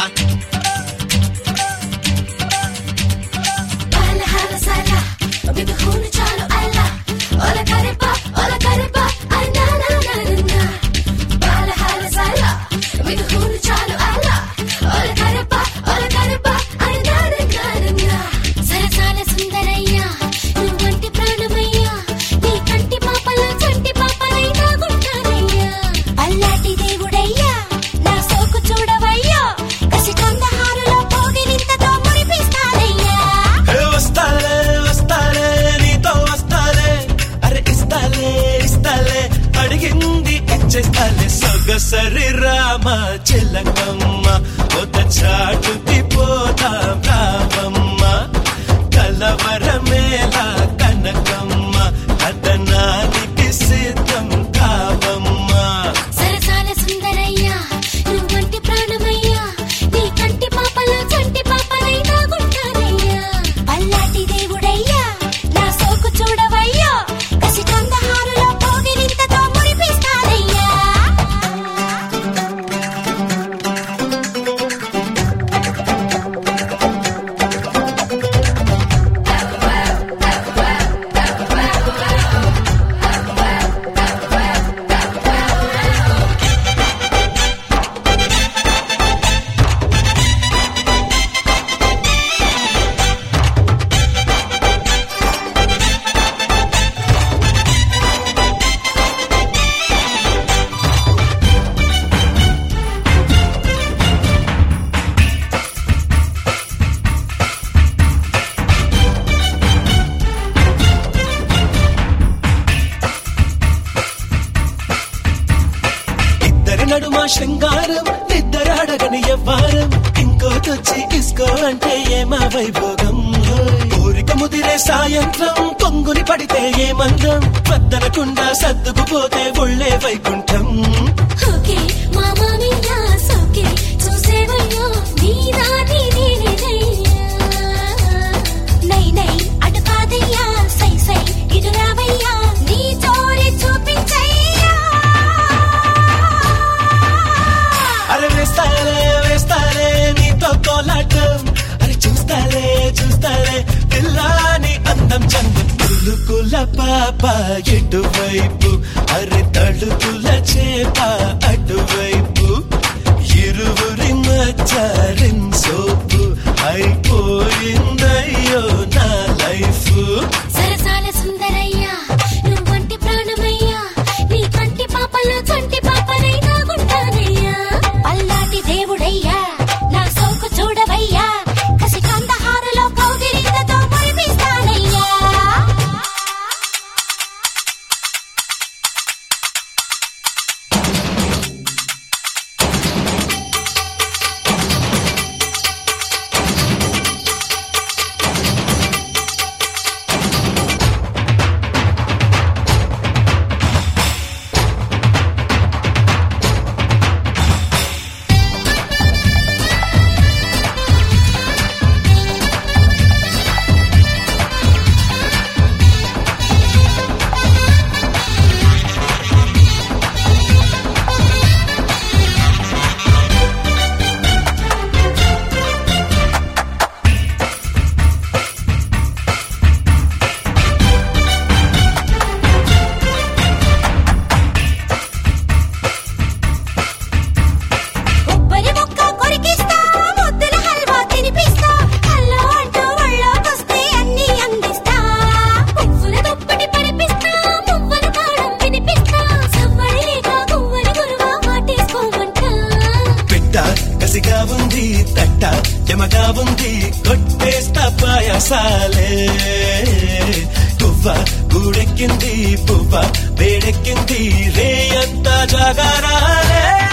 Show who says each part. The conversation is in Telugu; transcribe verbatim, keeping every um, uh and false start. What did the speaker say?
Speaker 1: సరి రామ చిలకమ్మ ఒక చాటుకి పోదాం రామమ్మ కలవరమేలా కనకమ్మ కథనానికి సిద్ధం కావమ్మ
Speaker 2: సరసాల సుందరయ్యా నువ్వంటి ప్రాణమయ్యా నీ కంటి పాపల చంటి పాపలైనా గుంటానయ్యా పల్లాటి దేవుడయ్యా నా సోకు చూడవయ్యా కసి కందహారులో పోగిరింతతో మురిపిస్తానయ్యా
Speaker 1: నడుమ శృంగారం నిద్దరాడగని ఎవ్వారం ఇంకోటొచ్చి ఇసుకో అంటే ఏమా వైభోగం కోరిక ముదిరే సాయంత్రం పొంగుని పడితే ఏమందం వద్దనకుండా సర్దుకుపోతే ఒళ్ళే వైకుంఠం
Speaker 2: ఓకే మామా మీనా సోకే చూసేవయ్యో నీ దాని నేనేనయ్యా నై నై అటు కాదయ్యా సై సై ఇటు రావయ్యా నీ చోరి చూపించయ్యా
Speaker 1: అరే వేస్తాలే వేస్తాలే నీతో కోలాటం అరే చూస్తాలే చూస్తాలే పిల్లాని అందం చందం పులుకుల పాప ఎటువైపు అరే తడుకుల చేప అటువైపు ఇరువురి మధ్యరిన్ సోపు అయిపోయిందయ్యో నా లైఫ్
Speaker 2: సరసాల సుందరయ్యా నువ్వంటి ప్రాణమయ్యా నీ కంటి పాపల చంటి పాపలైనా గుంటానయ్యా పల్లాటి దేవుడయ్యా నా సోకు చూడవయ్యా కసి కందహారులో కౌగిలింతతో మురిపిస్తానయ్యా
Speaker 1: కసిగా ఉంది తట్ట యమగా ఉంది కొట్టేస్తా పాయసాలే పువ్వ గూడెక్కింది పువ్వ వేడెక్కింది రే అంతా జాగారాలే